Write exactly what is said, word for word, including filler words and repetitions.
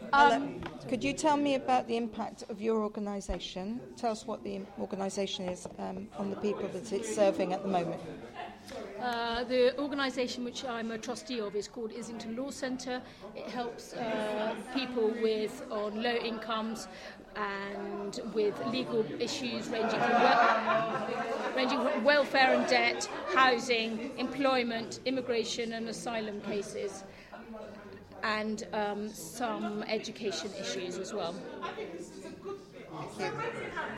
Um, Could you tell me about the impact of your organisation? Tell us what the organisation is um, on the people that it's serving at the moment. Uh, the organisation which I'm a trustee of is called Islington Law Centre. It helps uh, people with on low incomes and with legal issues ranging from, wel- ranging from welfare and debt, housing, employment, immigration and asylum cases, and um, some education issues as well. Thank you.